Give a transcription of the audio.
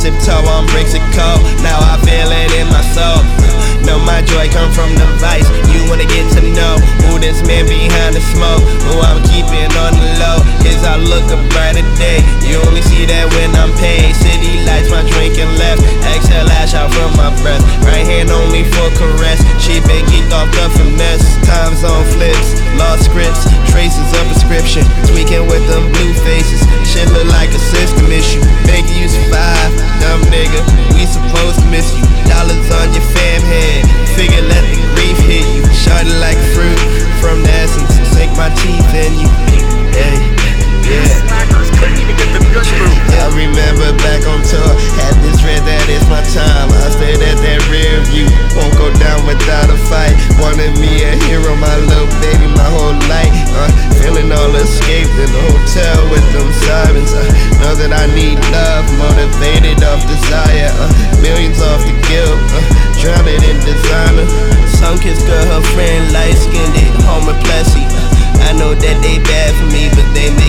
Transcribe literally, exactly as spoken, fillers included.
tip toe on bricks of cold. Now I feel it in my soul. Know my joy come from the vice. You wanna get to know who this man behind the smoke, who I'm keeping on the low. His outlook a brighter day. You only see that when I'm paid. City lights, my drinking left. Exhale, ash out from my breath. Right hand only for caress. She been geeked off the finesse. Time zone flips, lost scripts, traces of prescription. Tweaking with them blue faces. Shit look like a system issue. Make you survive, dumb nigga. We supposed to miss you. Dollars on your fam head. Figure let the grief hit you. Shot it like fruit from the essence. Sink my teeth in you. Hey, yeah. I remember back on tour. Had this red, that is my time. I stayed at that rear view. Won't go down without a fight. Wanted me a hero, my little baby, my whole life. Uh, feeling all escaped in the hotel with them sirens. Uh, know that I need love, motivated off desire. Uh, millions off the guilt, uh, drowned in designer. Some kids girl, her friend light skinned it, home with Plessy. I know that they bad for me, but they